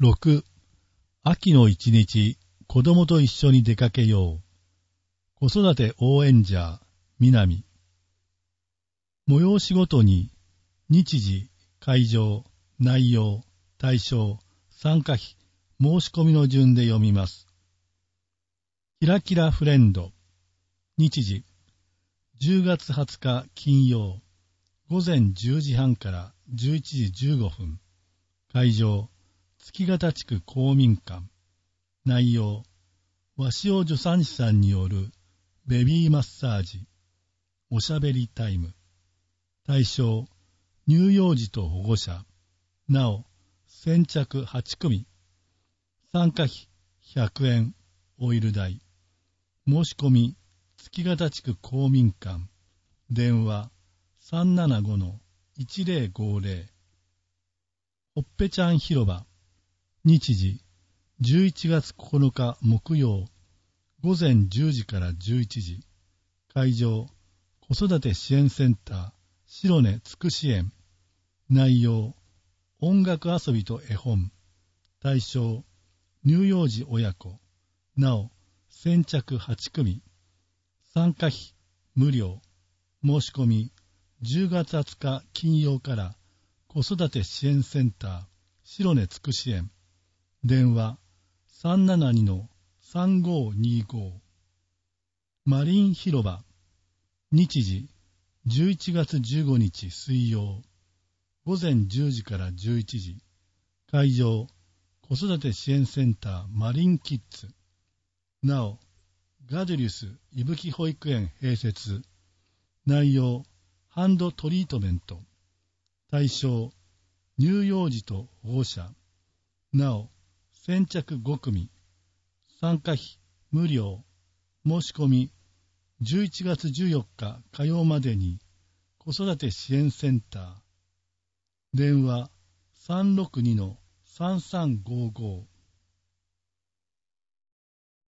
6. 秋の一日、子供と一緒に出かけよう。子育て応援ジャー、南。催しごとに、日時、会場、内容、対象、参加費、申し込みの順で読みます。キラキラフレンド。日時、10月20日金曜、午前10時半から11時15分。会場、月形地区公民館。内容、和塩助産師さんによるベビーマッサージ、おしゃべりタイム。対象、乳幼児と保護者。なお、先着8組。参加費100円、オイル代。申し込み、月形地区公民館。電話、375-1050。ほっぺちゃん広場。日時、11月9日木曜、午前10時から11時。会場、子育て支援センター、白根つくし園。内容、音楽遊びと絵本。対象、乳幼児親子。なお、先着8組。参加費、無料。申し込み、10月20日金曜から子育て支援センター、白根つくし園。電話、372-3525。マリン広場。日時、11月15日水曜。午前10時から11時。会場、子育て支援センターマリンキッズ。なお、ガデリュスいぶき保育園併設。内容、ハンドトリートメント。対象、乳幼児と保護者。なお、先着5組。参加費、無料。申し込み、11月14日火曜までに、子育て支援センター。電話、362-3355。